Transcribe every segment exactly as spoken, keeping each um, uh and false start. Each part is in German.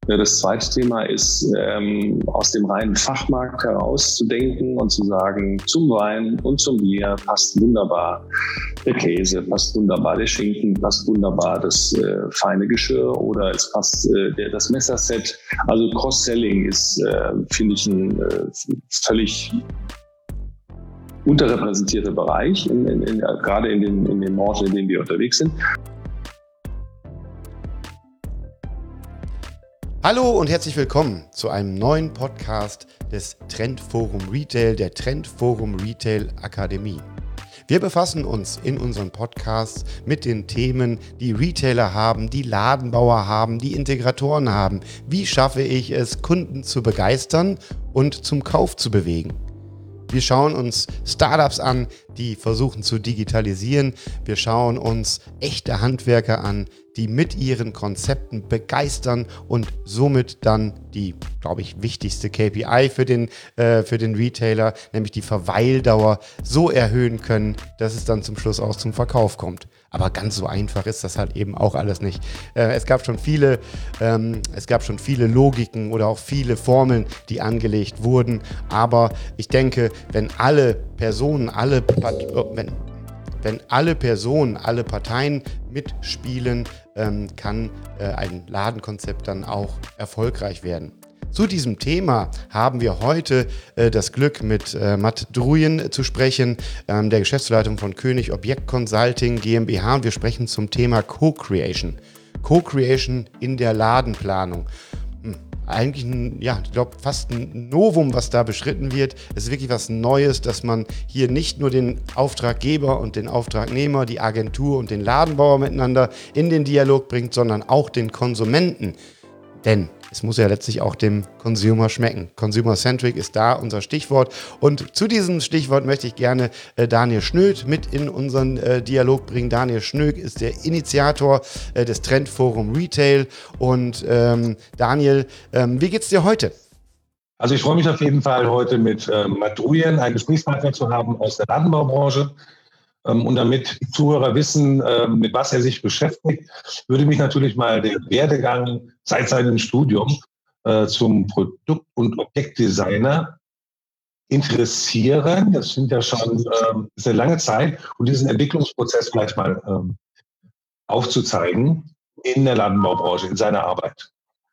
Das zweite Thema ist, ähm, aus dem reinen Fachmarkt herauszudenken und zu sagen, zum Wein und zum Bier passt wunderbar der Käse, passt wunderbar der Schinken, passt wunderbar das äh, feine Geschirr oder es passt äh, der, das Messerset. Also Cross-Selling ist, äh, finde ich, ein äh, völlig unterrepräsentierter Bereich, in, in, in, gerade in den, in den Branchen, in denen wir unterwegs sind. Hallo und herzlich willkommen zu einem neuen Podcast des Trendforum Retail, der Trendforum Retail Akademie. Wir befassen uns in unseren Podcasts mit den Themen, die Retailer haben, die Ladenbauer haben, die Integratoren haben. Wie schaffe ich es, Kunden zu begeistern und zum Kauf zu bewegen? Wir schauen uns Startups an, die versuchen zu digitalisieren. Wir schauen uns echte Handwerker an, die mit ihren Konzepten begeistern und somit dann die, glaube ich, wichtigste K P I für den, äh, für den Retailer, nämlich die Verweildauer, so erhöhen können, dass es dann zum Schluss auch zum Verkauf kommt. Aber ganz so einfach ist das halt eben auch alles nicht. Äh, es gab schon viele, ähm, es gab schon viele Logiken oder auch viele Formeln, die angelegt wurden. Aber ich denke, wenn alle Personen, alle Part- wenn, wenn alle Personen, alle Parteien mitspielen, ähm, kann äh, ein Ladenkonzept dann auch erfolgreich werden. Zu diesem Thema haben wir heute äh, das Glück, mit äh, Matt Druyen zu sprechen, ähm, der Geschäftsleitung von König Objekt Consulting GmbH. Und wir sprechen zum Thema Co-Creation. Co-Creation in der Ladenplanung. Hm. Eigentlich ein, ja, ich glaube, fast ein Novum, was da beschritten wird. Es ist wirklich was Neues, dass man hier nicht nur den Auftraggeber und den Auftragnehmer, die Agentur und den Ladenbauer miteinander in den Dialog bringt, sondern auch den Konsumenten. Denn es muss ja letztlich auch dem Consumer schmecken. Consumer-centric ist da unser Stichwort. Und zu diesem Stichwort möchte ich gerne äh, Daniel Schnöd mit in unseren äh, Dialog bringen. Daniel Schnöd ist der Initiator äh, des Trendforum Retail. Und ähm, Daniel, ähm, wie geht's dir heute? Also ich freue mich auf jeden Fall, heute mit ähm, Matt Druyen einen Gesprächspartner zu haben aus der Ladenbaubranche. Und damit die Zuhörer wissen, mit was er sich beschäftigt, würde mich natürlich mal der Werdegang seit seinem Studium zum Produkt- und Objektdesigner interessieren. Das sind ja schon sehr lange Zeit. Und diesen Entwicklungsprozess vielleicht mal aufzuzeigen in der Ladenbaubranche, in seiner Arbeit.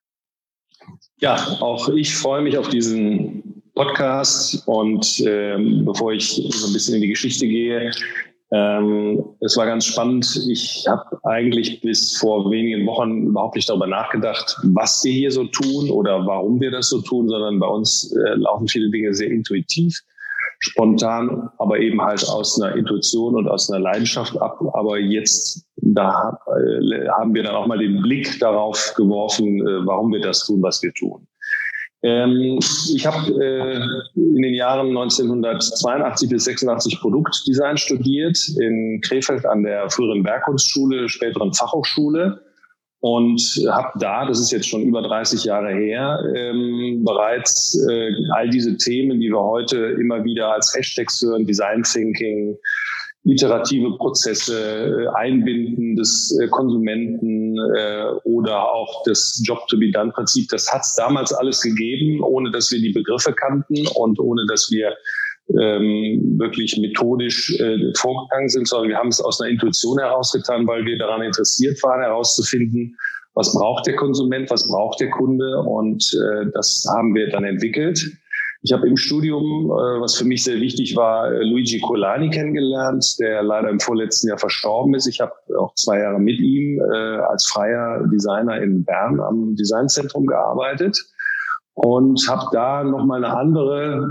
Ja, auch ich freue mich auf diesen Podcast. Und ähm, bevor ich so ein bisschen in die Geschichte gehe, Ähm, es war ganz spannend. Ich habe eigentlich bis vor wenigen Wochen überhaupt nicht darüber nachgedacht, was wir hier so tun oder warum wir das so tun, sondern bei uns äh, laufen viele Dinge sehr intuitiv, spontan, aber eben halt aus einer Intuition und aus einer Leidenschaft ab. Aber jetzt da äh, haben wir dann auch mal den Blick darauf geworfen, äh, warum wir das tun, was wir tun. Ähm, ich habe äh, in den Jahren neunzehnhundertzweiundachtzig bis sechsundachtzig Produktdesign studiert in Krefeld an der früheren Bergkunstschule, späteren Fachhochschule und habe da, das ist jetzt schon über dreißig Jahre her, ähm, bereits äh, all diese Themen, die wir heute immer wieder als Hashtags hören, Design Thinking, iterative Prozesse, Einbinden des Konsumenten äh, oder auch das Job-to-be-done-Prinzip, das hat es damals alles gegeben, ohne dass wir die Begriffe kannten und ohne dass wir ähm, wirklich methodisch äh, vorgegangen sind, sondern wir haben es aus einer Intuition herausgetan, weil wir daran interessiert waren, herauszufinden, was braucht der Konsument, was braucht der Kunde, und äh, das haben wir dann entwickelt. Ich habe im Studium, was für mich sehr wichtig war, Luigi Colani kennengelernt, der leider im vorletzten Jahr verstorben ist. Ich habe auch zwei Jahre mit ihm als freier Designer in Bern am Designzentrum gearbeitet und habe da nochmal eine andere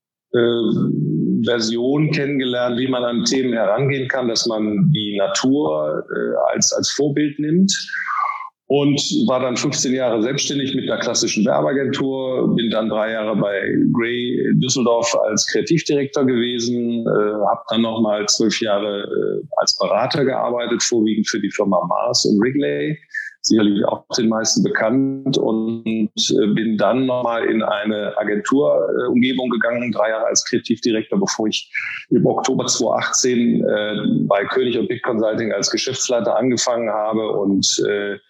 äh, Version kennengelernt, wie man an Themen herangehen kann, dass man die Natur äh, als, als Vorbild nimmt. Und war dann fünfzehn Jahre selbstständig mit einer klassischen Werbeagentur, bin dann drei Jahre bei Grey Düsseldorf als Kreativdirektor gewesen, äh, habe dann nochmal zwölf Jahre äh, als Berater gearbeitet, vorwiegend für die Firma Mars und Wrigley, sicherlich auch den meisten bekannt, und äh, bin dann nochmal in eine Agenturumgebung äh, gegangen, drei Jahre als Kreativdirektor, bevor ich im Oktober zweitausendachtzehn äh, bei König Objekt Consulting als Geschäftsleiter angefangen habe und äh,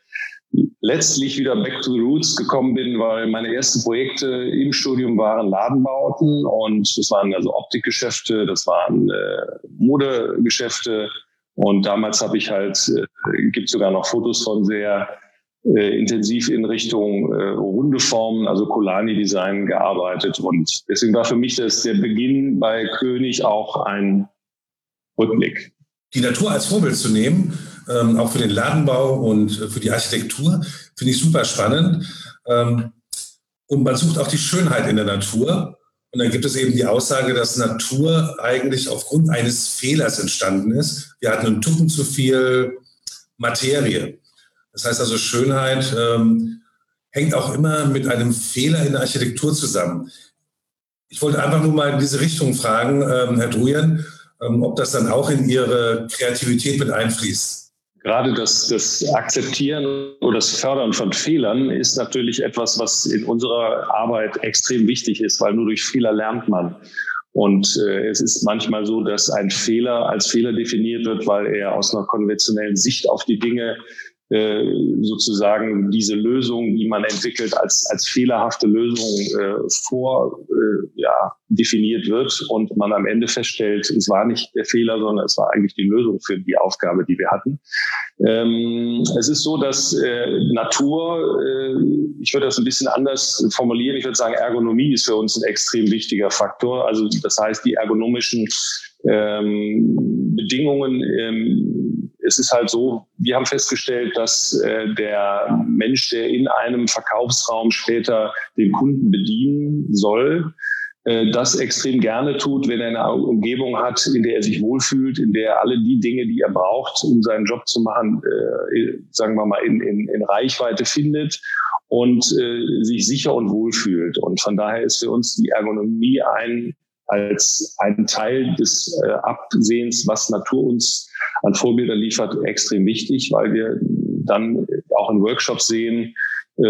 letztlich wieder back to the roots gekommen bin, weil meine ersten Projekte im Studium waren Ladenbauten und das waren also Optikgeschäfte, das waren äh, Modegeschäfte und damals habe ich halt, äh, gibt sogar noch Fotos von sehr äh, intensiv in Richtung äh, runde Formen, also Colani-Design gearbeitet und deswegen war für mich das der Beginn bei König auch ein Rückblick. Die Natur als Vorbild zu nehmen, ähm, auch für den Ladenbau und für die Architektur, finde ich super spannend. Ähm, und man sucht auch die Schönheit in der Natur. Und dann gibt es eben die Aussage, dass Natur eigentlich aufgrund eines Fehlers entstanden ist. Wir hatten einen Tucken zu viel Materie. Das heißt also, Schönheit ähm, hängt auch immer mit einem Fehler in der Architektur zusammen. Ich wollte einfach nur mal in diese Richtung fragen, ähm, Herr Druyen, ob das dann auch in Ihre Kreativität mit einfließt. Gerade das, das Akzeptieren oder das Fördern von Fehlern ist natürlich etwas, was in unserer Arbeit extrem wichtig ist, weil nur durch Fehler lernt man. Und äh, es ist manchmal so, dass ein Fehler als Fehler definiert wird, weil er aus einer konventionellen Sicht auf die Dinge äh, sozusagen diese Lösung, die man entwickelt, als als fehlerhafte Lösung äh, vor äh, ja definiert wird und man am Ende feststellt, es war nicht der Fehler, sondern es war eigentlich die Lösung für die Aufgabe, die wir hatten. Ähm, es ist so, dass äh, Natur, äh, ich würde das ein bisschen anders formulieren, ich würde sagen, Ergonomie ist für uns ein extrem wichtiger Faktor. Also das heißt, die ergonomischen ähm, Bedingungen, ähm, es ist halt so, wir haben festgestellt, dass äh, der Mensch, der in einem Verkaufsraum später den Kunden bedienen soll, äh, das extrem gerne tut, wenn er eine Umgebung hat, in der er sich wohlfühlt, in der er alle die Dinge, die er braucht, um seinen Job zu machen, äh, sagen wir mal, in, in, in Reichweite findet und äh, sich sicher und wohl fühlt. Und von daher ist für uns die Ergonomie ein als ein Teil des äh, Absehens, was Natur uns an Vorbildern liefert, extrem wichtig, weil wir dann auch in Workshops sehen, äh,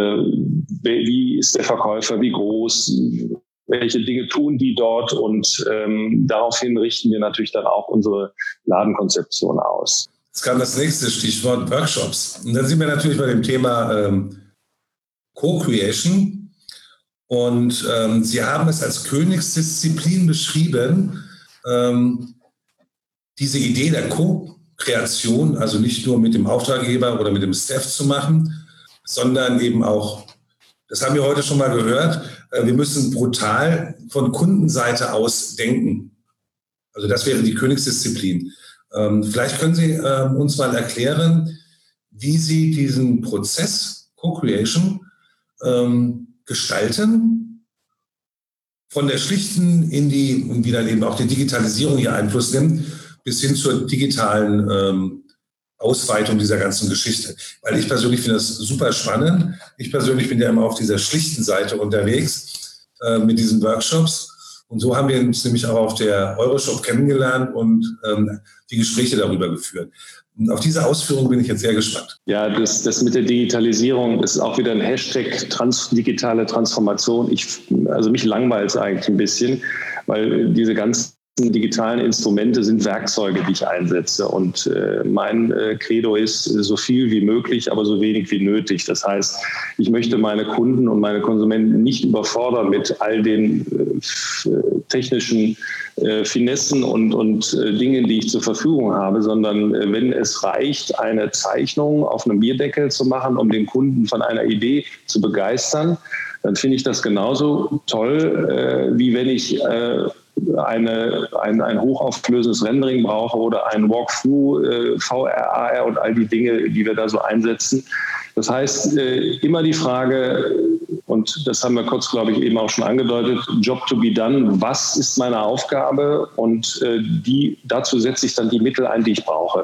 wie ist der Verkäufer, wie groß, welche Dinge tun die dort und ähm, daraufhin richten wir natürlich dann auch unsere Ladenkonzeption aus. Jetzt kam das nächste Stichwort Workshops. Und dann sind wir natürlich bei dem Thema ähm, Co-Creation. Und ähm, Sie haben es als Königsdisziplin beschrieben, ähm, diese Idee der Co-Kreation, also nicht nur mit dem Auftraggeber oder mit dem Staff zu machen, sondern eben auch, das haben wir heute schon mal gehört, äh, wir müssen brutal von Kundenseite aus denken. Also das wäre die Königsdisziplin. Ähm, vielleicht können Sie äh, uns mal erklären, wie Sie diesen Prozess Co-Creation ähm, gestalten, von der schlichten in die, und wie dann eben auch die Digitalisierung hier Einfluss nimmt, bis hin zur digitalen ähm, Ausweitung dieser ganzen Geschichte. Weil ich persönlich finde das super spannend. Ich persönlich bin ja immer auf dieser schlichten Seite unterwegs äh, mit diesen Workshops. Und so haben wir uns nämlich auch auf der Euroshop kennengelernt und ähm, die Gespräche darüber geführt. Und auf diese Ausführung bin ich jetzt sehr gespannt. Ja, das, das mit der Digitalisierung ist auch wieder ein Hashtag trans, digitale Transformation. Ich, also mich langweilt es eigentlich ein bisschen, weil diese ganzen digitalen Instrumente sind Werkzeuge, die ich einsetze. Und äh, mein äh, Credo ist, so viel wie möglich, aber so wenig wie nötig. Das heißt, ich möchte meine Kunden und meine Konsumenten nicht überfordern mit all den äh, technischen äh, Finessen und, und äh, Dingen, die ich zur Verfügung habe, sondern äh, wenn es reicht, eine Zeichnung auf einem Bierdeckel zu machen, um den Kunden von einer Idee zu begeistern, dann finde ich das genauso toll, äh, wie wenn ich äh, Eine, ein, ein hochauflösendes Rendering brauche oder ein Walkthrough, äh, V R, A R und all die Dinge, die wir da so einsetzen. Das heißt, äh, immer die Frage, und das haben wir kurz, glaube ich, eben auch schon angedeutet, Job to be done, was ist meine Aufgabe? Und äh, die, dazu setze ich dann die Mittel ein, die ich brauche.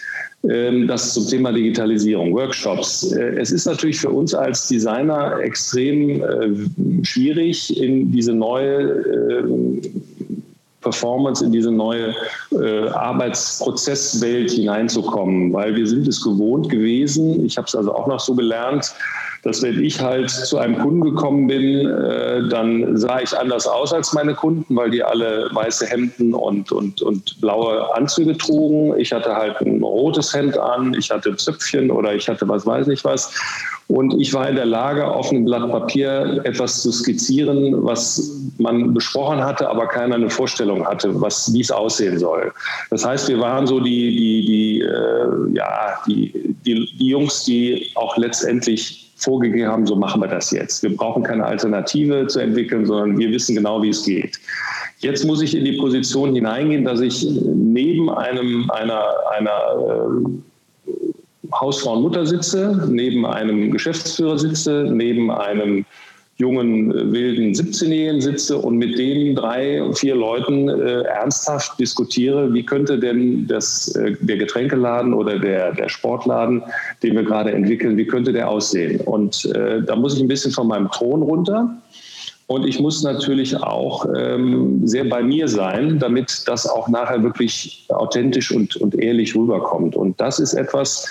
Das zum Thema Digitalisierung, Workshops. Es ist natürlich für uns als Designer extrem äh, schwierig, in diese neue äh, Performance in diese neue äh, Arbeitsprozesswelt hineinzukommen, weil wir sind es gewohnt gewesen, ich habe es also auch noch so gelernt, dass wenn ich halt zu einem Kunden gekommen bin, äh, dann sah ich anders aus als meine Kunden, weil die alle weiße Hemden und, und, und blaue Anzüge trugen. Ich hatte halt ein rotes Hemd an, ich hatte Zöpfchen oder ich hatte was weiß ich was. Und ich war in der Lage, auf einem Blatt Papier etwas zu skizzieren, was man besprochen hatte, aber keiner eine Vorstellung hatte, was, wie es aussehen soll. Das heißt, wir waren so die, die, die, äh, ja, die, die, die Jungs, die auch letztendlich vorgegeben haben, so machen wir das jetzt. Wir brauchen keine Alternative zu entwickeln, sondern wir wissen genau, wie es geht. Jetzt muss ich in die Position hineingehen, dass ich neben einem, einer, einer äh, Hausfrau und Mutter sitze, neben einem Geschäftsführer sitze, neben einem jungen, wilden siebzehnjährigen sitze und mit den drei, vier Leuten äh, ernsthaft diskutiere, wie könnte denn das, äh, der Getränkeladen oder der, der Sportladen, den wir gerade entwickeln, wie könnte der aussehen? Und äh, da muss ich ein bisschen von meinem Thron runter. Und ich muss natürlich auch ähm, sehr bei mir sein, damit das auch nachher wirklich authentisch und, und ehrlich rüberkommt. Und das ist etwas,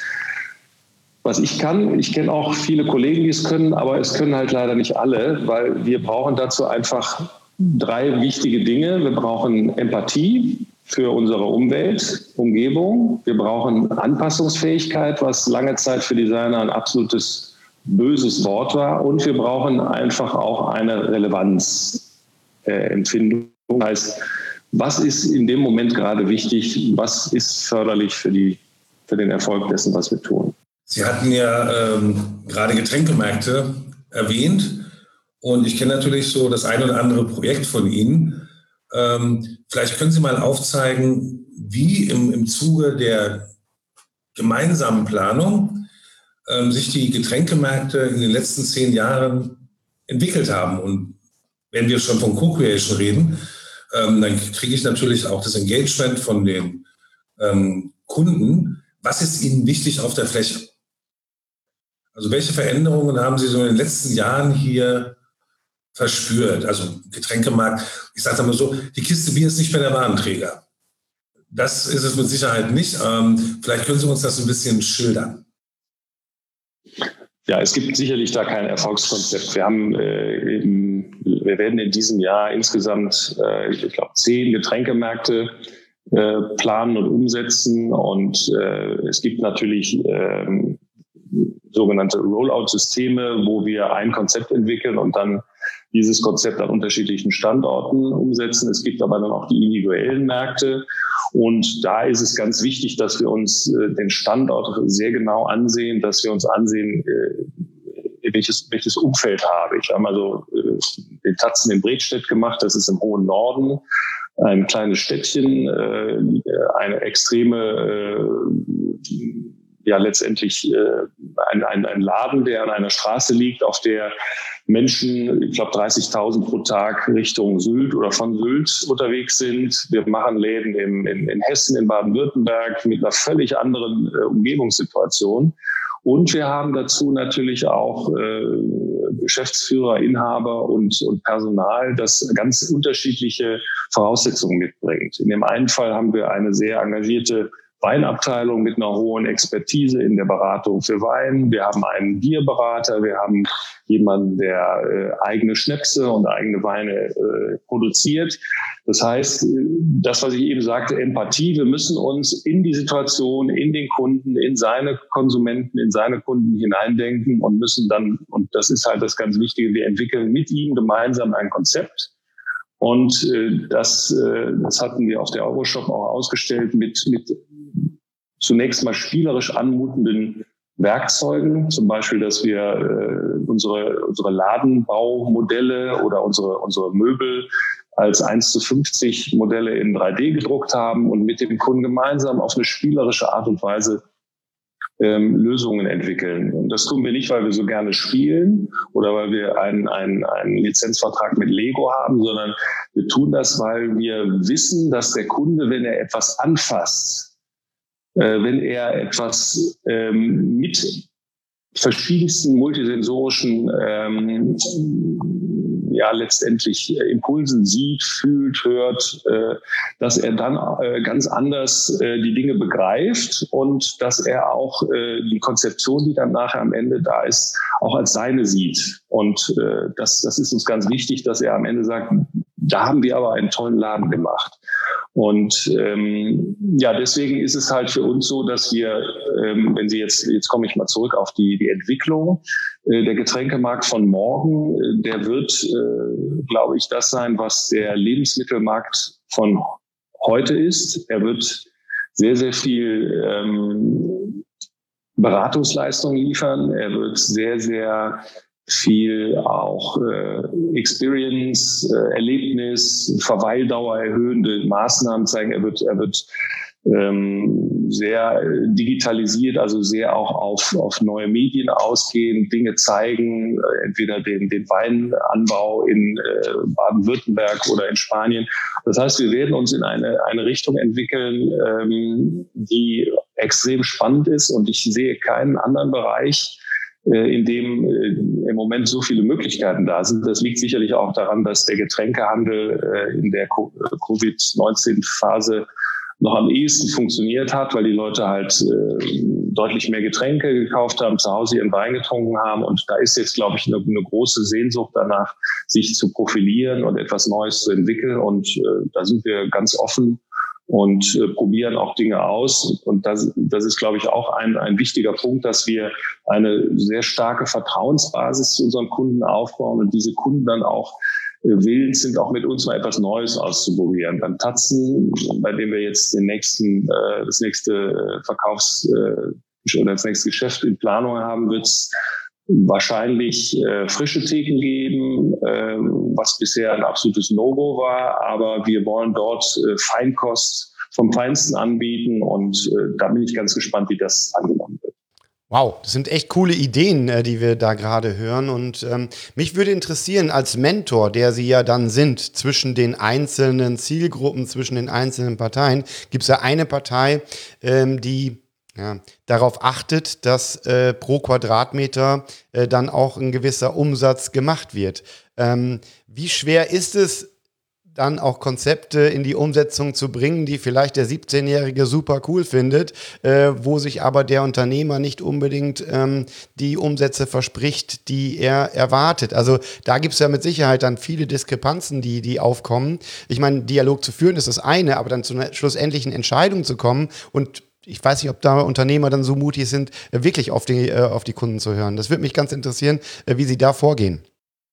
was ich kann. Ich kenne auch viele Kollegen, die es können, aber es können halt leider nicht alle, weil wir brauchen dazu einfach drei wichtige Dinge. Wir brauchen Empathie für unsere Umwelt, Umgebung. Wir brauchen Anpassungsfähigkeit, was lange Zeit für Designer ein absolutes böses Wort war. Und wir brauchen einfach auch eine Relevanzempfindung. Äh, das heißt, was ist in dem Moment gerade wichtig? Was ist förderlich für, die, für den Erfolg dessen, was wir tun? Sie hatten ja ähm, gerade Getränkemärkte erwähnt und ich kenne natürlich so das ein oder andere Projekt von Ihnen. Ähm, vielleicht können Sie mal aufzeigen, wie im, im Zuge der gemeinsamen Planung ähm, sich die Getränkemärkte in den letzten zehn Jahren entwickelt haben. Und wenn wir schon von Co-Creation reden, ähm, dann kriege ich natürlich auch das Engagement von den ähm, Kunden. Was ist Ihnen wichtig auf der Fläche? Also welche Veränderungen haben Sie so in den letzten Jahren hier verspürt? Also Getränkemarkt, ich sage mal so, die Kiste Bier ist nicht mehr der Warenträger. Das ist es mit Sicherheit nicht. Ähm, vielleicht können Sie uns das ein bisschen schildern. Ja, es gibt sicherlich da kein Erfolgskonzept. Wir haben, äh, eben, wir werden in diesem Jahr insgesamt, äh, ich glaube, zehn Getränkemärkte äh, planen und umsetzen. Und äh, es gibt natürlich äh, sogenannte Rollout-Systeme, wo wir ein Konzept entwickeln und dann dieses Konzept an unterschiedlichen Standorten umsetzen. Es gibt aber dann auch die individuellen Märkte. Und da ist es ganz wichtig, dass wir uns äh, den Standort sehr genau ansehen, dass wir uns ansehen, äh, welches, welches Umfeld habe ich. Wir haben also äh, den Tatzen in Bredstedt gemacht, das ist im hohen Norden, ein kleines Städtchen, äh, eine extreme äh, ja letztendlich äh, ein, ein, ein Laden, der an einer Straße liegt, auf der Menschen, ich glaube dreißigtausend pro Tag Richtung Sylt oder von Sylt unterwegs sind. Wir machen Läden in, in, in Hessen, in Baden-Württemberg mit einer völlig anderen äh, Umgebungssituation. Und wir haben dazu natürlich auch äh, Geschäftsführer, Inhaber und, und Personal, das ganz unterschiedliche Voraussetzungen mitbringt. In dem einen Fall haben wir eine sehr engagierte Weinabteilung mit einer hohen Expertise in der Beratung für Wein. Wir haben einen Bierberater, wir haben jemanden, der äh, eigene Schnäpse und eigene Weine äh, produziert. Das heißt, das, was ich eben sagte, Empathie, wir müssen uns in die Situation, in den Kunden, in seine Konsumenten, in seine Kunden hineindenken und müssen dann, und das ist halt das ganz Wichtige, wir entwickeln mit ihm gemeinsam ein Konzept. Und äh, das, äh, das hatten wir auf der Euroshop auch ausgestellt mit, mit zunächst mal spielerisch anmutenden Werkzeugen, zum Beispiel, dass wir äh, unsere, unsere Ladenbaumodelle oder unsere, unsere Möbel als eins zu fünfzig Modelle in drei D gedruckt haben und mit dem Kunden gemeinsam auf eine spielerische Art und Weise ähm, Lösungen entwickeln. Und das tun wir nicht, weil wir so gerne spielen oder weil wir einen, einen, einen Lizenzvertrag mit Lego haben, sondern wir tun das, weil wir wissen, dass der Kunde, wenn er etwas anfasst, Äh, wenn er etwas ähm, mit verschiedensten multisensorischen ähm, ja letztendlich Impulsen sieht, fühlt, hört, äh, dass er dann äh, ganz anders äh, die Dinge begreift und dass er auch äh, die Konzeption, die dann nachher am Ende da ist, auch als seine sieht. Und äh, das, das ist uns ganz wichtig, dass er am Ende sagt, da haben wir aber einen tollen Laden gemacht. Und ähm, ja, deswegen ist es halt für uns so, dass wir, ähm, wenn Sie jetzt, jetzt komme ich mal zurück auf die, die Entwicklung, äh, der Getränkemarkt von morgen, äh, der wird, äh, glaube ich, das sein, was der Lebensmittelmarkt von heute ist. Er wird sehr, sehr viel ähm, Beratungsleistung liefern. Er wird sehr, sehr viel auch äh, Experience, äh, Erlebnis, Verweildauer erhöhende Maßnahmen zeigen. Er wird, er wird ähm, sehr digitalisiert, also sehr auch auf, auf neue Medien ausgehen, Dinge zeigen, äh, entweder den, den Weinanbau in äh, Baden-Württemberg oder in Spanien. Das heißt, wir werden uns in eine, eine Richtung entwickeln, ähm, die extrem spannend ist, und ich sehe keinen anderen Bereich, in dem äh, im Moment so viele Möglichkeiten da sind. Das liegt sicherlich auch daran, dass der Getränkehandel äh, in der Covid neunzehn Phase noch am ehesten funktioniert hat, weil die Leute halt äh, deutlich mehr Getränke gekauft haben, zu Hause ihren Wein getrunken haben. Und da ist jetzt, glaube ich, eine, eine große Sehnsucht danach, sich zu profilieren und etwas Neues zu entwickeln. Und äh, da sind wir ganz offen und äh, probieren auch Dinge aus. Und das, das ist, glaube ich, auch ein, ein wichtiger Punkt, dass wir eine sehr starke Vertrauensbasis zu unseren Kunden aufbauen und diese Kunden dann auch äh, willens sind, auch mit uns mal etwas Neues auszuprobieren. Beim Tatzen, bei dem wir jetzt den nächsten, äh, das nächste äh, Verkaufs- äh, oder das nächste Geschäft in Planung haben, wird es wahrscheinlich äh, frische Theken geben, äh, was bisher ein absolutes No-Go war. Aber wir wollen dort äh, Feinkost vom Feinsten anbieten, und äh, da bin ich ganz gespannt, wie das angenommen wird. Wow, das sind echt coole Ideen, äh, die wir da gerade hören. Und ähm, mich würde interessieren, als Mentor, der Sie ja dann sind, zwischen den einzelnen Zielgruppen, zwischen den einzelnen Parteien, gibt es ja eine Partei, ähm, die Ja, darauf achtet, dass äh, pro Quadratmeter äh, dann auch ein gewisser Umsatz gemacht wird. Ähm, wie schwer ist es, dann auch Konzepte in die Umsetzung zu bringen, die vielleicht der siebzehnjährige super cool findet, äh, wo sich aber der Unternehmer nicht unbedingt ähm, die Umsätze verspricht, die er erwartet? Also da gibt es ja mit Sicherheit dann viele Diskrepanzen, die, die aufkommen. Ich meine, Dialog zu führen ist das eine, aber dann zu einer schlussendlichen Entscheidung zu kommen, und ich weiß nicht, ob da Unternehmer dann so mutig sind, wirklich auf die, auf die Kunden zu hören. Das würde mich ganz interessieren, wie Sie da vorgehen.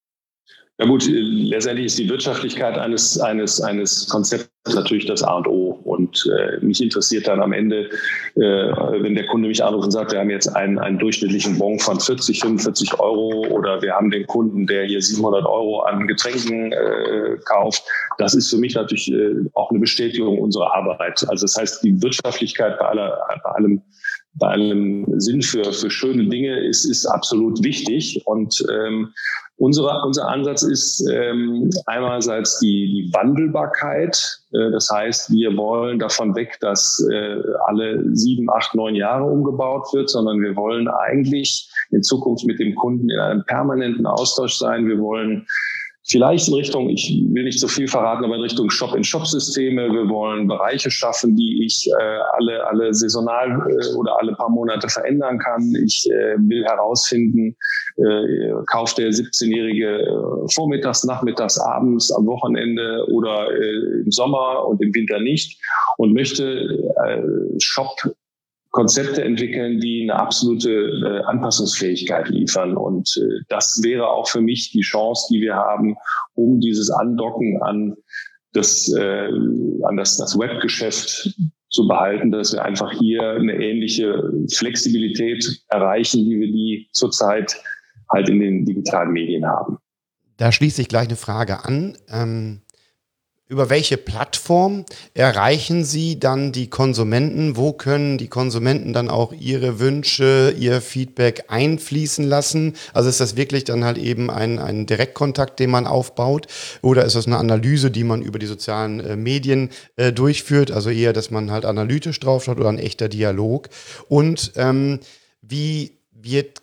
Ja gut, letztendlich ist die Wirtschaftlichkeit eines, eines, eines Konzepts natürlich das A und O. Und äh, mich interessiert dann am Ende, äh, wenn der Kunde mich anruft und sagt, wir haben jetzt einen, einen durchschnittlichen Bon von vierzig, fünfundvierzig Euro, oder wir haben den Kunden, der hier siebenhundert Euro an Getränken äh, kauft. Das ist für mich natürlich äh, auch eine Bestätigung unserer Arbeit. Also das heißt, die Wirtschaftlichkeit bei, aller, bei allem bei allem Sinn für, für schöne Dinge ist, ist absolut wichtig. Und ähm, unsere, unser Ansatz ist ähm, einerseits die, die Wandelbarkeit. Äh, das heißt, wir wollen davon weg, dass äh, alle sieben, acht, neun Jahre umgebaut wird, sondern wir wollen eigentlich in Zukunft mit dem Kunden in einem permanenten Austausch sein. Wir wollen vielleicht in Richtung, ich will nicht so viel verraten, aber in Richtung Shop-in-Shop-Systeme. Wir wollen Bereiche schaffen, die ich äh, alle, alle saisonal äh, oder alle paar Monate verändern kann. Ich äh, will herausfinden, äh, kauft der siebzehnjährige äh, vormittags, nachmittags, abends, am Wochenende oder äh, im Sommer und im Winter nicht, und möchte äh, Shop Konzepte entwickeln, die eine absolute äh, Anpassungsfähigkeit liefern. Und äh, das wäre auch für mich die Chance, die wir haben, um dieses Andocken an das, äh, an das, das Webgeschäft zu behalten, dass wir einfach hier eine ähnliche Flexibilität erreichen, wie wir die zurzeit halt in den digitalen Medien haben. Da schließt sich gleich eine Frage an. Ähm Über welche Plattform erreichen Sie dann die Konsumenten? Wo können die Konsumenten dann auch ihre Wünsche, ihr Feedback einfließen lassen? Also ist das wirklich dann halt eben ein, ein Direktkontakt, den man aufbaut? Oder ist das eine Analyse, die man über die sozialen äh, Medien äh, durchführt? Also eher, dass man halt analytisch draufschaut, oder ein echter Dialog? Und ähm, wie wird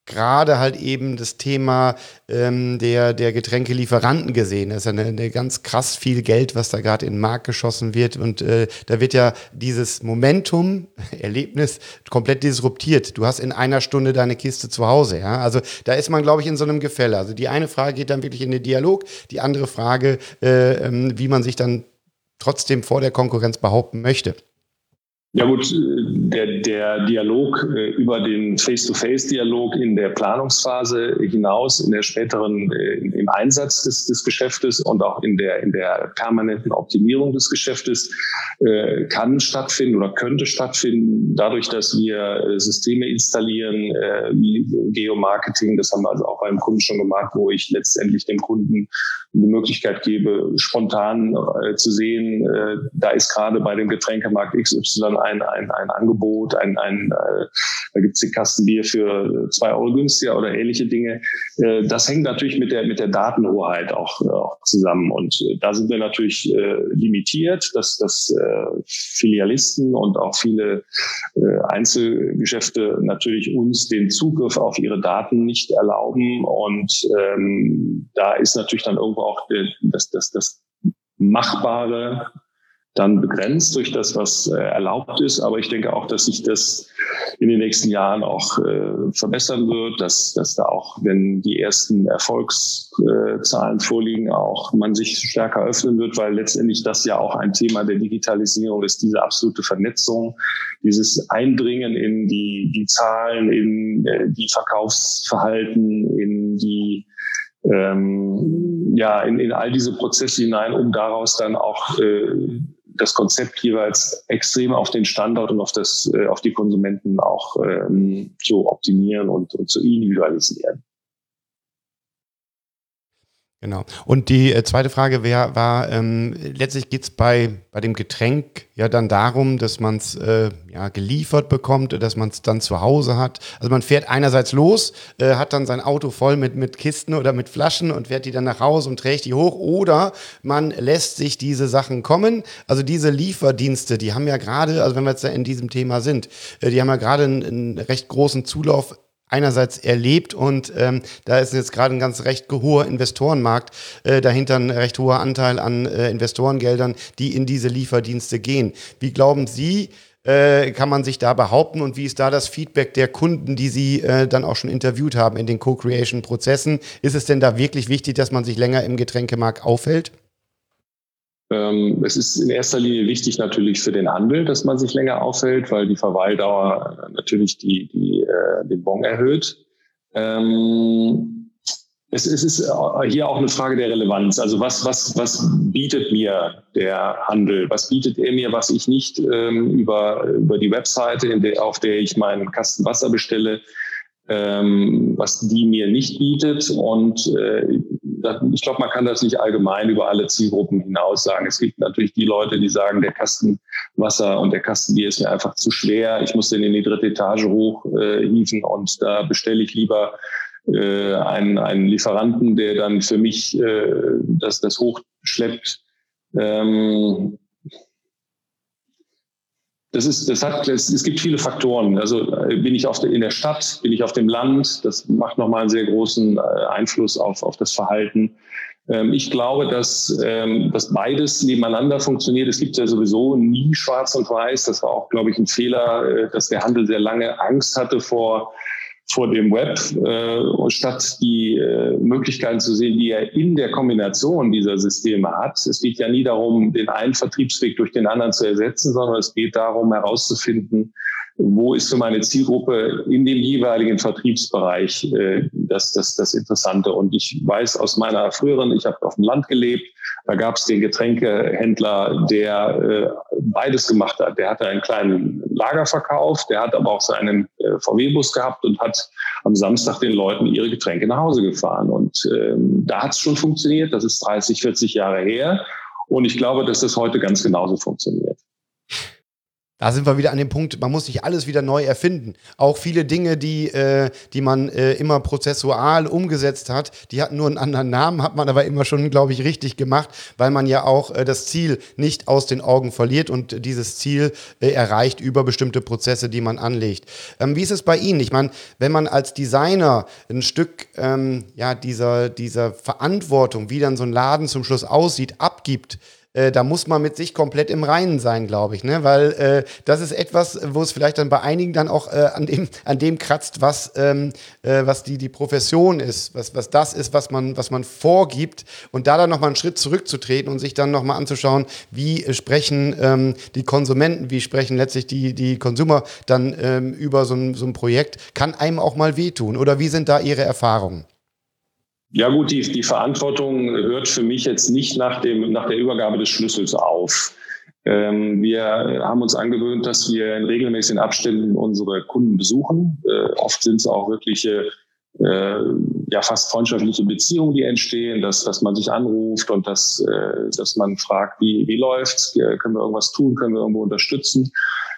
gerade halt eben das Thema ähm, der, der Getränkelieferanten gesehen. Das ist ja eine, eine ganz krass viel Geld, was da gerade in den Markt geschossen wird. Und äh, da wird ja dieses Momentum, Erlebnis, komplett disruptiert. Du hast in einer Stunde deine Kiste zu Hause. Ja? Also da ist man, glaube ich, in so einem Gefälle. Also die eine Frage geht dann wirklich in den Dialog, die andere Frage, äh, ähm, wie man sich dann trotzdem vor der Konkurrenz behaupten möchte. Ja gut, der, der Dialog äh, über den Face-to-Face-Dialog in der Planungsphase hinaus, in der späteren, äh, im Einsatz des, des Geschäftes und auch in der, in der permanenten Optimierung des Geschäftes äh, kann stattfinden oder könnte stattfinden, dadurch, dass wir äh, Systeme installieren, äh, wie Geomarketing, das haben wir also auch beim Kunden schon gemacht, wo ich letztendlich dem Kunden die Möglichkeit gebe, spontan äh, zu sehen, äh, da ist gerade bei dem Getränkemarkt X Y ein, ein, ein Angebot, ein, ein, äh, da gibt es die Kasten Bier für zwei Euro günstiger oder ähnliche Dinge. Äh, das hängt natürlich mit der, mit der Datenhoheit auch, äh, auch zusammen. Und äh, da sind wir natürlich äh, limitiert, dass, dass äh, Filialisten und auch viele äh, Einzelgeschäfte natürlich uns den Zugriff auf ihre Daten nicht erlauben. Und ähm, da ist natürlich dann irgendwo auch äh, das, das, das Machbare dann begrenzt durch das, was äh, erlaubt ist. Aber ich denke auch, dass sich das in den nächsten Jahren auch äh, verbessern wird, dass, dass da auch, wenn die ersten Erfolgszahlen äh, vorliegen, auch man sich stärker öffnen wird, weil letztendlich das ja auch ein Thema der Digitalisierung ist, diese absolute Vernetzung, dieses Eindringen in die, die Zahlen, in äh, die Verkaufsverhalten, in die ähm, ja, in, in all diese Prozesse hinein, um daraus dann auch äh, das Konzept jeweils extrem auf den Standort und auf das, äh, auf die Konsumenten auch ähm, zu optimieren und, und zu individualisieren. Genau. Und die äh, zweite Frage wär, war, ähm, letztlich geht es bei, bei dem Getränk ja dann darum, dass man es äh, ja, geliefert bekommt, dass man es dann zu Hause hat. Also man fährt einerseits los, äh, hat dann sein Auto voll mit, mit Kisten oder mit Flaschen und fährt die dann nach Hause und trägt die hoch. Oder man lässt sich diese Sachen kommen. Also diese Lieferdienste, die haben ja gerade, also wenn wir jetzt in diesem Thema sind, äh, die haben ja gerade einen, einen recht großen Zulauf einerseits erlebt und ähm, da ist jetzt gerade ein ganz recht hoher Investorenmarkt, äh, dahinter ein recht hoher Anteil an äh, Investorengeldern, die in diese Lieferdienste gehen. Wie glauben Sie, äh, kann man sich da behaupten und wie ist da das Feedback der Kunden, die Sie äh, dann auch schon interviewt haben in den Co-Creation-Prozessen? Ist es denn da wirklich wichtig, dass man sich länger im Getränkemarkt aufhält? Es ist in erster Linie wichtig natürlich für den Handel, dass man sich länger aufhält, weil die Verweildauer natürlich die, die, äh, den Bon erhöht. Ähm, es, es ist hier auch eine Frage der Relevanz. Also was, was, was bietet mir der Handel? Was bietet er mir, was ich nicht ähm, über, über die Webseite, in der, auf der ich meinen Kasten Wasser bestelle, ähm, was die mir nicht bietet? Und äh, ich glaube, man kann das nicht allgemein über alle Zielgruppen hinaus sagen. Es gibt natürlich die Leute, die sagen, der Kasten Wasser und der Kasten Bier ist mir einfach zu schwer. Ich muss den in die dritte Etage hochhieven äh, und da bestelle ich lieber äh, einen, einen Lieferanten, der dann für mich äh, das, das hochschleppt. Ähm, Das ist, das hat, es, es gibt viele Faktoren. Also bin ich auf der, in der Stadt, bin ich auf dem Land? Das macht nochmal einen sehr großen Einfluss auf, auf das Verhalten. Ähm, ich glaube, dass, ähm, dass beides nebeneinander funktioniert. Es gibt ja sowieso nie Schwarz und Weiß. Das war auch, glaube ich, ein Fehler, äh, dass der Handel sehr lange Angst hatte vor vor dem Web, äh, statt die äh, Möglichkeiten zu sehen, die er in der Kombination dieser Systeme hat. Es geht ja nie darum, den einen Vertriebsweg durch den anderen zu ersetzen, sondern es geht darum, herauszufinden, wo ist für meine Zielgruppe in dem jeweiligen Vertriebsbereich äh, das, das, das Interessante. Und ich weiß aus meiner früheren, ich habe auf dem Land gelebt, da gab es den Getränkehändler, der äh, beides gemacht hat. Der hatte einen kleinen Lagerverkauf, der hat aber auch seinen äh, V W-Bus gehabt und hat am Samstag den Leuten ihre Getränke nach Hause gefahren. Und ähm, da hat es schon funktioniert. Das ist dreißig, vierzig Jahre her. Und ich glaube, dass das heute ganz genauso funktioniert. Da sind wir wieder an dem Punkt, man muss sich alles wieder neu erfinden. Auch viele Dinge, die, äh, die man äh, immer prozessual umgesetzt hat, die hatten nur einen anderen Namen, hat man aber immer schon, glaube ich, richtig gemacht, weil man ja auch äh, das Ziel nicht aus den Augen verliert und dieses Ziel äh, erreicht über bestimmte Prozesse, die man anlegt. Ähm, wie ist es bei Ihnen? Ich meine, wenn man als Designer ein Stück ähm, ja, dieser, dieser Verantwortung, wie dann so ein Laden zum Schluss aussieht, abgibt, Äh, da muss man mit sich komplett im Reinen sein, glaube ich, ne? Weil äh, das ist etwas, wo es vielleicht dann bei einigen dann auch äh, an dem an dem kratzt, was ähm, äh, was die die Profession ist, was was das ist, was man was man vorgibt und da dann noch mal einen Schritt zurückzutreten und sich dann noch mal anzuschauen, wie äh, sprechen ähm, die Konsumenten, wie sprechen letztlich die die Consumer dann ähm, über so ein so ein Projekt, kann einem auch mal wehtun. Oder wie sind da Ihre Erfahrungen? Ja gut, die, die Verantwortung hört für mich jetzt nicht nach dem, nach der Übergabe des Schlüssels auf. Ähm, wir haben uns angewöhnt, dass wir in regelmäßigen Abständen unsere Kunden besuchen. Äh, oft sind es auch wirkliche, äh, ja fast freundschaftliche Beziehungen, die entstehen, dass, dass man sich anruft und dass, äh, dass man fragt, wie, wie läuft's? Können wir irgendwas tun? Können wir irgendwo unterstützen?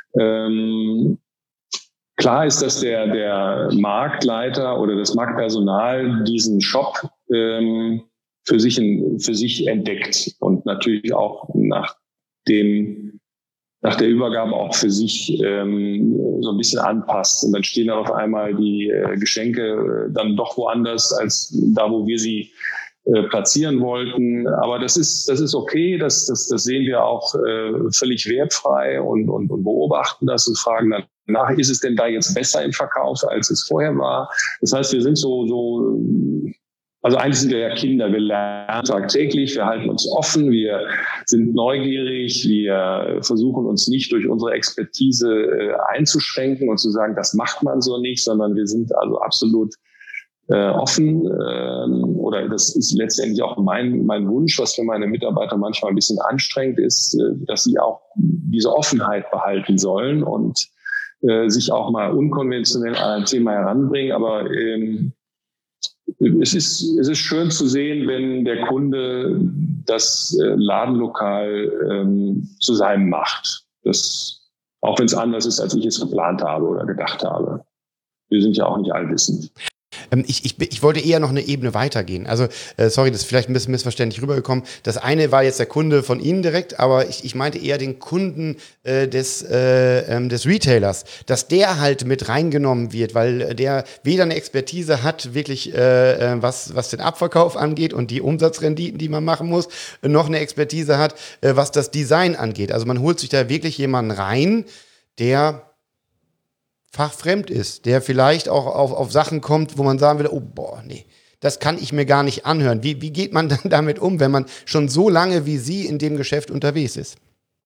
Ähm, Klar ist, dass der, der Marktleiter oder das Marktpersonal diesen Shop ähm, für sich, in, für sich entdeckt und natürlich auch nach dem, nach der Übergabe auch für sich ähm, so ein bisschen anpasst. Und dann stehen dann auf einmal die äh, Geschenke äh, dann doch woanders als da, wo wir sie äh, platzieren wollten. Aber das ist, das ist okay. Das, das, das sehen wir auch äh, völlig wertfrei und, und, und beobachten das und fragen dann nach, ist es denn da jetzt besser im Verkauf, als es vorher war? Das heißt, wir sind so, so, also eigentlich sind wir ja Kinder, wir lernen tagtäglich, wir halten uns offen, wir sind neugierig, wir versuchen uns nicht durch unsere Expertise äh, einzuschränken und zu sagen, das macht man so nicht, sondern wir sind also absolut äh, offen, äh, oder das ist letztendlich auch mein, mein Wunsch, was für meine Mitarbeiter manchmal ein bisschen anstrengend ist, äh, dass sie auch diese Offenheit behalten sollen und sich auch mal unkonventionell an ein Thema heranbringen. Aber ähm, es ist, es ist schön zu sehen, wenn der Kunde das äh, Ladenlokal ähm, zu seinem macht. Das, auch wenn es anders ist, als ich es geplant habe oder gedacht habe. Wir sind ja auch nicht allwissend. Ich, ich, ich wollte eher noch eine Ebene weitergehen. Also, äh, sorry, das ist vielleicht ein bisschen missverständlich rübergekommen. Das eine war jetzt der Kunde von Ihnen direkt, aber ich, ich meinte eher den Kunden äh, des, äh, ähm, des Retailers, dass der halt mit reingenommen wird, weil der weder eine Expertise hat, wirklich äh, was, was den Abverkauf angeht und die Umsatzrenditen, die man machen muss, noch eine Expertise hat, äh, was das Design angeht. Also man holt sich da wirklich jemanden rein, der fachfremd ist, der vielleicht auch auf, auf Sachen kommt, wo man sagen will, oh boah, nee, das kann ich mir gar nicht anhören. Wie, wie geht man dann damit um, wenn man schon so lange wie Sie in dem Geschäft unterwegs ist?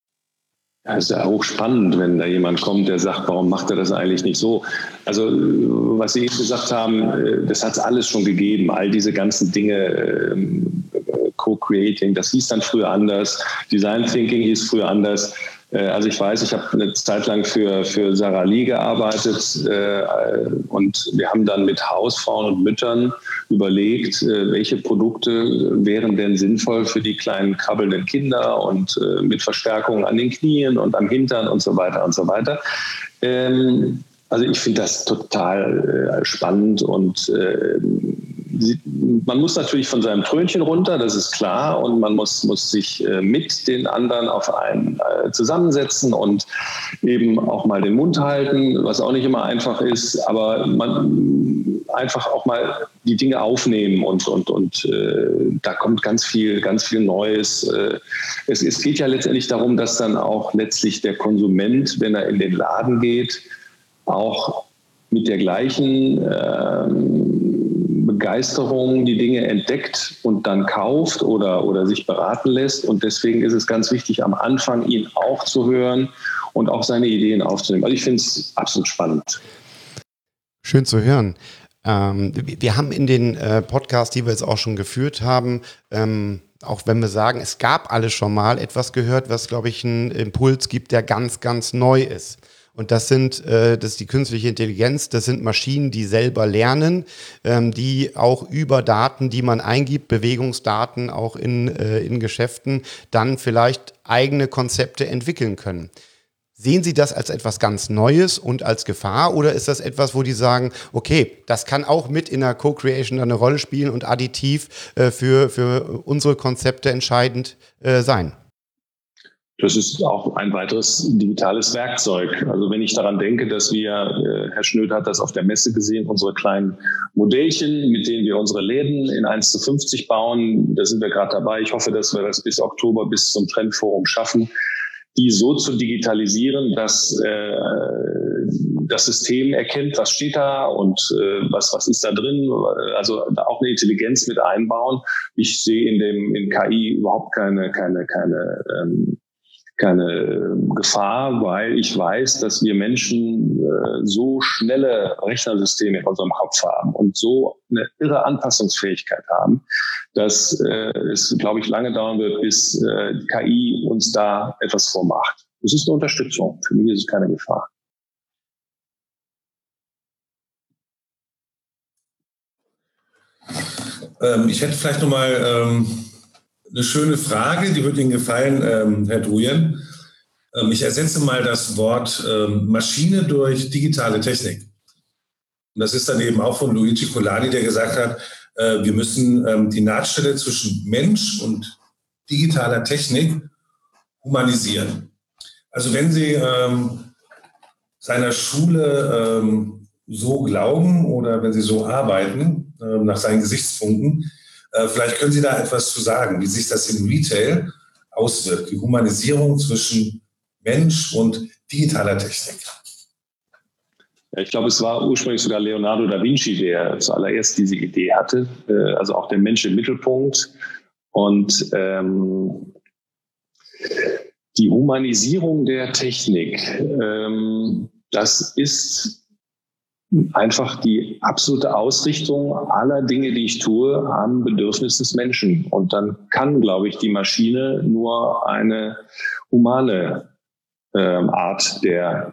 Ja, ist ja hochspannend, wenn da jemand kommt, der sagt, warum macht er das eigentlich nicht so? Also, was Sie eben gesagt haben, das hat es alles schon gegeben. All diese ganzen Dinge, Co-Creating, das hieß dann früher anders. Design Thinking hieß früher anders. Also ich weiß, ich habe eine Zeit lang für, für Sarah Lee gearbeitet äh, und wir haben dann mit Hausfrauen und Müttern überlegt, äh, welche Produkte wären denn sinnvoll für die kleinen krabbelnden Kinder und äh, mit Verstärkung an den Knien und am Hintern und so weiter und so weiter. Ähm, also ich finde das total äh, spannend und äh, man muss natürlich von seinem Trönchen runter, das ist klar, und man muss, muss sich äh, mit den anderen auf einen äh, zusammensetzen und eben auch mal den Mund halten, was auch nicht immer einfach ist, aber man einfach auch mal die Dinge aufnehmen und, und, und äh, da kommt ganz viel, ganz viel Neues. Äh, es, es geht ja letztendlich darum, dass dann auch letztlich der Konsument, wenn er in den Laden geht, auch mit der gleichen ähm, Begeisterung die Dinge entdeckt und dann kauft oder, oder sich beraten lässt. Und deswegen ist es ganz wichtig, am Anfang ihn auch zu hören und auch seine Ideen aufzunehmen. Also ich finde es absolut spannend. Schön zu hören. Ähm, wir haben in den äh, Podcasts, die wir jetzt auch schon geführt haben, ähm, auch wenn wir sagen, es gab alles schon mal, etwas gehört, was, glaube ich, einen Impuls gibt, der ganz, ganz neu ist. Und das sind, äh, das ist die künstliche Intelligenz, das sind Maschinen, die selber lernen, ähm, die auch über Daten, die man eingibt, Bewegungsdaten auch in, äh, in Geschäften, dann vielleicht eigene Konzepte entwickeln können. Sehen Sie das als etwas ganz Neues und als Gefahr oder ist das etwas, wo die sagen, okay, das kann auch mit in der Co-Creation eine Rolle spielen und additiv äh, für, für unsere Konzepte entscheidend äh, sein? Das ist auch ein weiteres digitales Werkzeug. Also wenn ich daran denke, dass wir, äh, Herr Schnöd hat das auf der Messe gesehen, unsere kleinen Modellchen, mit denen wir unsere Läden in eins zu fünfzig bauen, da sind wir gerade dabei. Ich hoffe, dass wir das bis Oktober, bis zum Trendforum schaffen, die so zu digitalisieren, dass äh, das System erkennt, was steht da und äh, was was ist da drin. Also auch eine Intelligenz mit einbauen. Ich sehe in dem in K I überhaupt keine keine keine ähm, keine Gefahr, weil ich weiß, dass wir Menschen äh, so schnelle Rechnersysteme in unserem Kopf haben und so eine irre Anpassungsfähigkeit haben, dass äh, es, glaube ich, lange dauern wird, bis äh, die K I uns da etwas vormacht. Es ist eine Unterstützung. Für mich ist es keine Gefahr. Ähm, ich hätte vielleicht noch mal ähm eine schöne Frage, die wird Ihnen gefallen, ähm, Herr Druyen. Ähm, ich ersetze mal das Wort ähm, Maschine durch digitale Technik. Und das ist dann eben auch von Luigi Colani, der gesagt hat, äh, wir müssen ähm, die Nahtstelle zwischen Mensch und digitaler Technik humanisieren. Also wenn Sie ähm, seiner Schule ähm, so glauben oder wenn Sie so arbeiten, äh, nach seinen Gesichtspunkten, vielleicht können Sie da etwas zu sagen, wie sich das im Retail auswirkt, die Humanisierung zwischen Mensch und digitaler Technik. Ja, ich glaube, es war ursprünglich sogar Leonardo da Vinci, der zuallererst diese Idee hatte, also auch der Mensch im Mittelpunkt. Und ähm, die Humanisierung der Technik, ähm, das ist einfach die absolute Ausrichtung aller Dinge, die ich tue, am Bedürfnis des Menschen. Und dann kann, glaube ich, die Maschine nur eine humane äh, Art der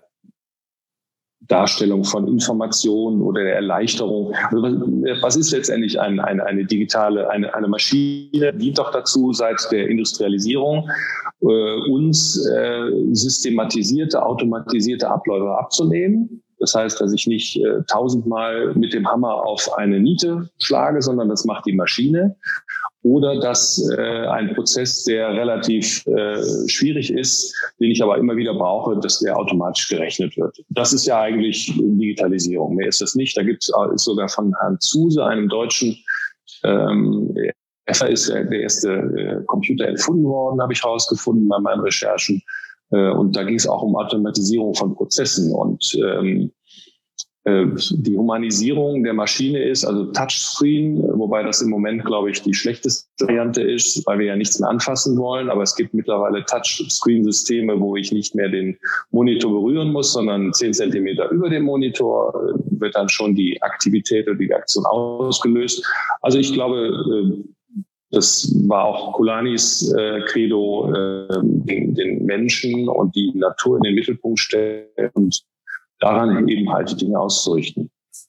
Darstellung von Informationen oder der Erleichterung. Also was ist letztendlich ein, ein, eine digitale, eine, eine Maschine, dient doch dazu, seit der Industrialisierung äh, uns äh, systematisierte, automatisierte Abläufe abzunehmen. Das heißt, dass ich nicht äh, tausendmal mit dem Hammer auf eine Niete schlage, sondern das macht die Maschine. Oder dass äh, ein Prozess, der relativ äh, schwierig ist, den ich aber immer wieder brauche, dass der automatisch gerechnet wird. Das ist ja eigentlich Digitalisierung. Mehr ist das nicht. Da gibt es sogar von Herrn Zuse, einem Deutschen, ähm, er ist ja der erste äh, Computer erfunden worden, habe ich herausgefunden bei meinen Recherchen. Und da ging es auch um Automatisierung von Prozessen. Und ähm, äh, die Humanisierung der Maschine ist, also Touchscreen, wobei das im Moment, glaube ich, die schlechteste Variante ist, weil wir ja nichts mehr anfassen wollen. Aber es gibt mittlerweile Touchscreen-Systeme, wo ich nicht mehr den Monitor berühren muss, sondern zehn Zentimeter über dem Monitor wird dann schon die Aktivität oder die Aktion ausgelöst. Also ich glaube, äh, das war auch Colanis äh, Credo, äh, den, den Menschen und die Natur in den Mittelpunkt stellen und daran eben halt die Dinge auszurichten.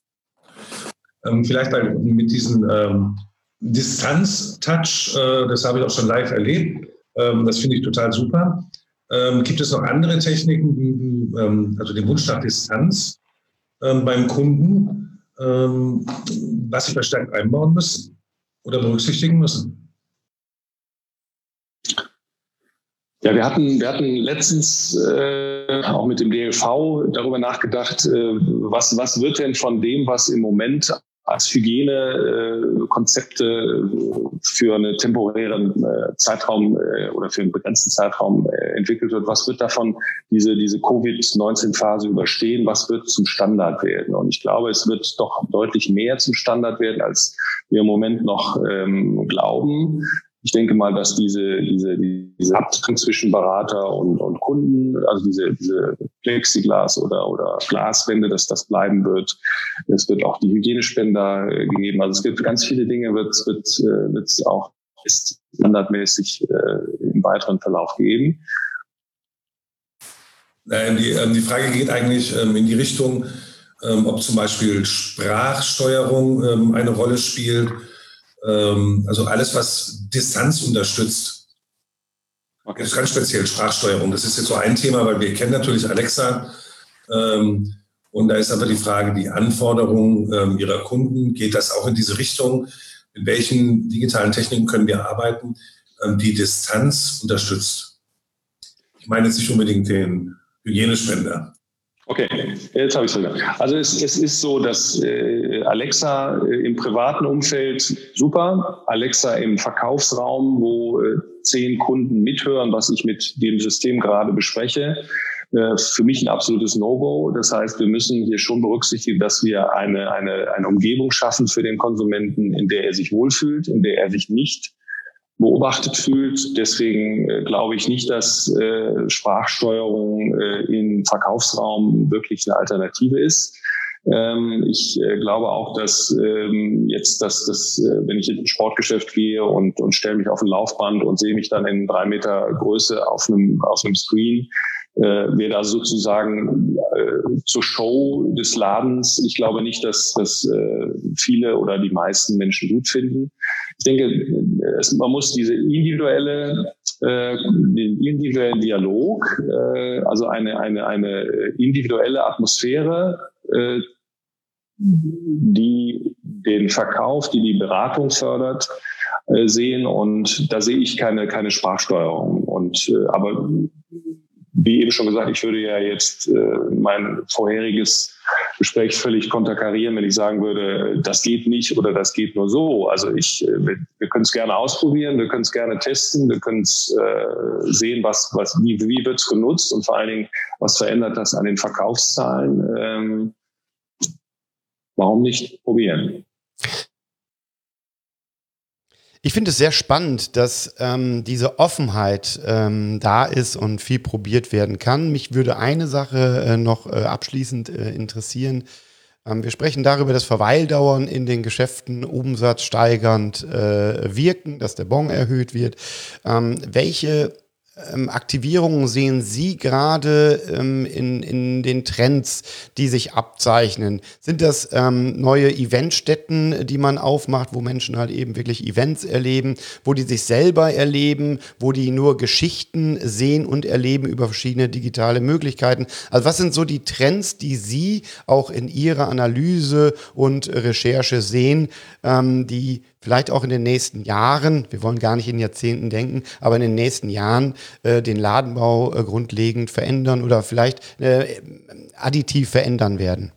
Ähm, vielleicht bei, mit diesem ähm, Distanz-Touch, äh, das habe ich auch schon live erlebt. Ähm, das finde ich total super. Ähm, gibt es noch andere Techniken, wie, ähm, also den Wunsch nach Distanz ähm, beim Kunden, ähm, was Sie verstärkt einbauen müssen oder berücksichtigen müssen? Ja, wir hatten, wir hatten letztens äh, auch mit dem D L V darüber nachgedacht, äh, was, was wird denn von dem, was im Moment als Hygienekonzepte äh, für einen temporären äh, Zeitraum äh, oder für einen begrenzten Zeitraum äh, entwickelt wird, was wird davon diese, diese Covid neunzehn Phase überstehen, was wird zum Standard werden? Und ich glaube, es wird doch deutlich mehr zum Standard werden, als wir im Moment noch ähm, glauben. Ich denke mal, dass diese, diese, diese Abtrennung zwischen Berater und, und Kunden, also diese, diese Plexiglas oder, oder Glaswände, dass das bleiben wird. Es wird auch die Hygienespender gegeben. Also es gibt ganz viele Dinge, wird es wird, wird es auch standardmäßig äh, im weiteren Verlauf geben. Die, die Frage geht eigentlich in die Richtung, ob zum Beispiel Sprachsteuerung eine Rolle spielt. Also alles, was Distanz unterstützt. Okay. Das ist ganz speziell Sprachsteuerung. Das ist jetzt so ein Thema, weil wir kennen natürlich Alexa. Ähm, und da ist aber die Frage, die Anforderungen ähm, Ihrer Kunden, geht das auch in diese Richtung? Mit welchen digitalen Techniken können wir arbeiten, ähm, die Distanz unterstützt? Ich meine jetzt nicht unbedingt den Hygienespender. Okay, jetzt habe ich es sogar. Also es, es ist so, dass äh, Alexa äh, im privaten Umfeld super, Alexa im Verkaufsraum, wo äh, zehn Kunden mithören, was ich mit dem System gerade bespreche, äh, für mich ein absolutes No-Go. Das heißt, wir müssen hier schon berücksichtigen, dass wir eine, eine, eine Umgebung schaffen für den Konsumenten, in der er sich wohlfühlt, in der er sich nicht beobachtet fühlt. Deswegen äh, glaube ich nicht, dass äh, Sprachsteuerung äh, im Verkaufsraum wirklich eine Alternative ist. Ähm, ich äh, glaube auch, dass ähm, jetzt, dass das, äh, wenn ich in ein Sportgeschäft gehe und, und stelle mich auf ein Laufband und sehe mich dann in drei Meter Größe auf einem, auf einem Screen, äh, wäre da sozusagen äh, zur Show des Ladens. Ich glaube nicht, dass das äh, viele oder die meisten Menschen gut finden. Ich denke, es, man muss diese individuelle, äh, den individuellen Dialog, äh, also eine, eine, eine individuelle Atmosphäre, äh, die den Verkauf, die die Beratung fördert, äh, sehen. Und da sehe ich keine, keine Sprachsteuerung. Und, äh, aber wie eben schon gesagt, ich würde ja jetzt äh, mein vorheriges Gespräch völlig konterkarieren, wenn ich sagen würde, das geht nicht oder das geht nur so. Also ich, äh, wir, wir können es gerne ausprobieren, wir können es gerne testen, wir können es äh, sehen, was, was, wie, wie wird es genutzt und vor allen Dingen, was verändert das an den Verkaufszahlen. Ähm, warum nicht probieren? Ich finde es sehr spannend, dass ähm, diese Offenheit ähm, da ist und viel probiert werden kann. Mich würde eine Sache äh, noch äh, abschließend äh, interessieren. Ähm, wir sprechen darüber, dass Verweildauern in den Geschäften umsatzsteigernd äh, wirken, dass der Bon erhöht wird. Ähm, welche Ähm, Aktivierungen sehen Sie gerade ähm, in, in den Trends, die sich abzeichnen? Sind das ähm, neue Eventstätten, die man aufmacht, wo Menschen halt eben wirklich Events erleben, wo die sich selber erleben, wo die nur Geschichten sehen und erleben über verschiedene digitale Möglichkeiten? Also was sind so die Trends, die Sie auch in Ihrer Analyse und Recherche sehen, ähm, die vielleicht auch in den nächsten Jahren, wir wollen gar nicht in Jahrzehnten denken, aber in den nächsten Jahren äh, den Ladenbau äh, grundlegend verändern oder vielleicht äh, additiv verändern werden?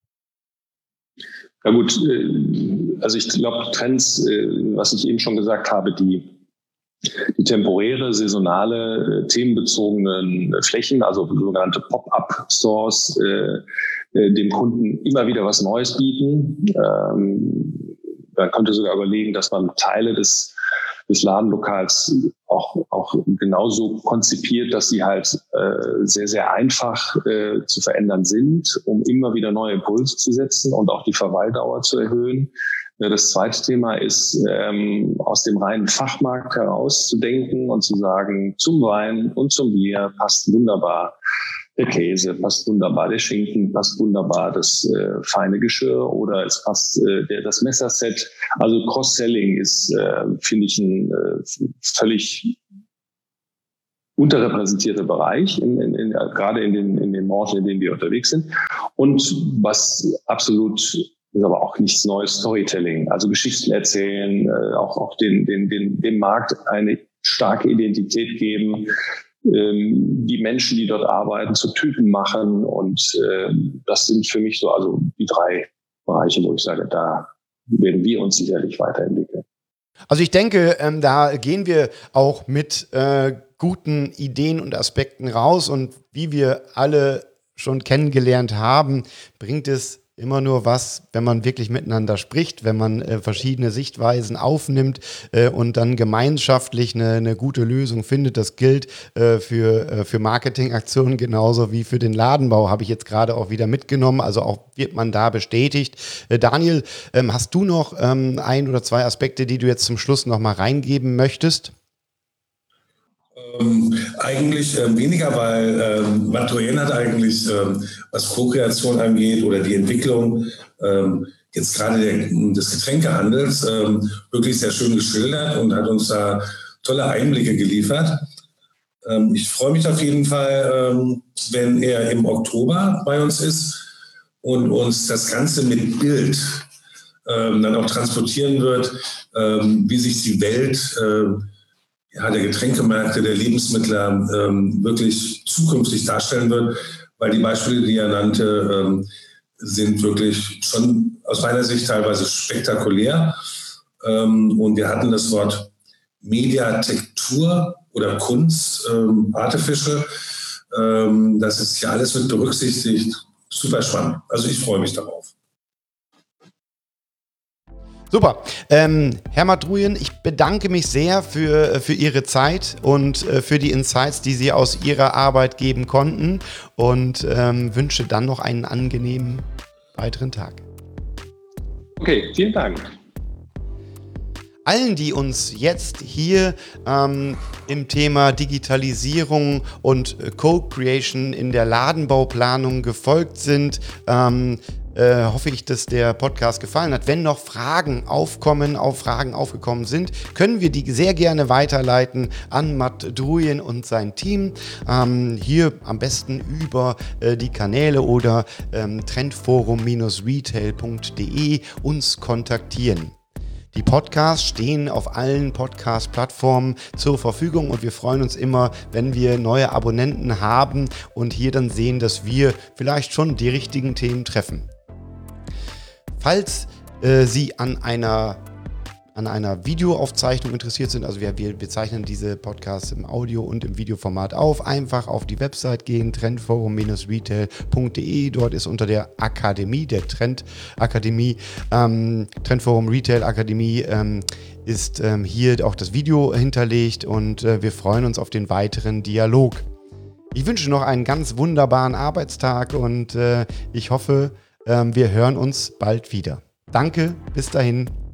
Ja gut, äh, also ich glaube Trends, äh, was ich eben schon gesagt habe, die, die temporäre, saisonale, äh, themenbezogenen Flächen, also sogenannte Pop-up-Stores, äh, äh, dem Kunden immer wieder was Neues bieten. Ähm, Man könnte sogar überlegen, dass man Teile des, des Ladenlokals auch, auch genauso konzipiert, dass sie halt äh, sehr, sehr einfach äh, zu verändern sind, um immer wieder neue Impulse zu setzen und auch die Verweildauer zu erhöhen. Das zweite Thema ist, ähm, aus dem reinen Fachmarkt heraus zu denken und zu sagen, zum Wein und zum Bier passt wunderbar der Käse, passt wunderbar der Schinken, passt wunderbar das äh, feine Geschirr oder es passt äh, der, das Messerset. Also Cross-Selling ist, äh, finde ich, ein äh, völlig unterrepräsentierter Bereich, in, in, in, gerade in den, in den Branchen, in denen wir unterwegs sind. Und was absolut ist aber auch nichts Neues, Storytelling, also Geschichten erzählen, äh, auch, auch den, den, den, dem Markt eine starke Identität geben, ähm, die Menschen, die dort arbeiten, zu Typen machen. Und äh, das sind für mich so also die drei Bereiche, wo ich sage, da werden wir uns sicherlich weiterentwickeln. Also ich denke, ähm, da gehen wir auch mit äh, guten Ideen und Aspekten raus. Und wie wir alle schon kennengelernt haben, bringt es immer nur was, wenn man wirklich miteinander spricht, wenn man äh, verschiedene Sichtweisen aufnimmt äh, und dann gemeinschaftlich eine, eine gute Lösung findet. Das gilt äh, für, äh, für Marketingaktionen genauso wie für den Ladenbau, habe ich jetzt gerade auch wieder mitgenommen. Also auch wird man da bestätigt. Äh, Daniel, ähm, hast du noch ähm, ein oder zwei Aspekte, die du jetzt zum Schluss noch mal reingeben möchtest? Ähm, eigentlich äh, weniger, weil ähm, Madroyen hat eigentlich, ähm, was Co-Kreation angeht oder die Entwicklung ähm, jetzt gerade der, des Getränkehandels ähm, wirklich sehr schön geschildert und hat uns da tolle Einblicke geliefert. Ähm, ich freue mich auf jeden Fall, ähm, wenn er im Oktober bei uns ist und uns das Ganze mit Bild ähm, dann auch transportieren wird, ähm, wie sich die Welt äh, ja, der Getränkemärkte, der Lebensmittler ähm, wirklich zukünftig darstellen wird, weil die Beispiele, die er nannte, ähm, sind wirklich schon aus meiner Sicht teilweise spektakulär. Ähm, und wir hatten das Wort Mediatektur oder Kunst, ähm, Artificial. Ähm, das ist ja alles mit berücksichtigt. Super spannend. Also ich freue mich darauf. Super. Ähm, Herr Madruien, ich bedanke mich sehr für, für Ihre Zeit und äh, für die Insights, die Sie aus Ihrer Arbeit geben konnten und ähm, wünsche dann noch einen angenehmen weiteren Tag. Okay, vielen Dank. Allen, die uns jetzt hier ähm, im Thema Digitalisierung und äh, Co-Creation in der Ladenbauplanung gefolgt sind, ähm, äh, hoffe ich, dass der Podcast gefallen hat. Wenn noch Fragen aufkommen, auf Fragen aufgekommen sind, können wir die sehr gerne weiterleiten an Madruien und sein Team. Ähm, hier am besten über äh, die Kanäle oder ähm, trendforum Retail punkt de uns kontaktieren. Die Podcasts stehen auf allen Podcast-Plattformen zur Verfügung und wir freuen uns immer, wenn wir neue Abonnenten haben und hier dann sehen, dass wir vielleicht schon die richtigen Themen treffen. Falls äh, Sie an einer, an einer Videoaufzeichnung interessiert sind, also wir, wir, wir zeichnen diese Podcasts im Audio- und im Videoformat auf, einfach auf die Website gehen, trendforum Retail punkt de, dort ist unter der Akademie, der Trend-Akademie, ähm, Trendforum Retail Akademie, ähm, ist ähm, hier auch das Video hinterlegt und äh, wir freuen uns auf den weiteren Dialog. Ich wünsche noch einen ganz wunderbaren Arbeitstag und äh, ich hoffe, äh, wir hören uns bald wieder. Danke, bis dahin.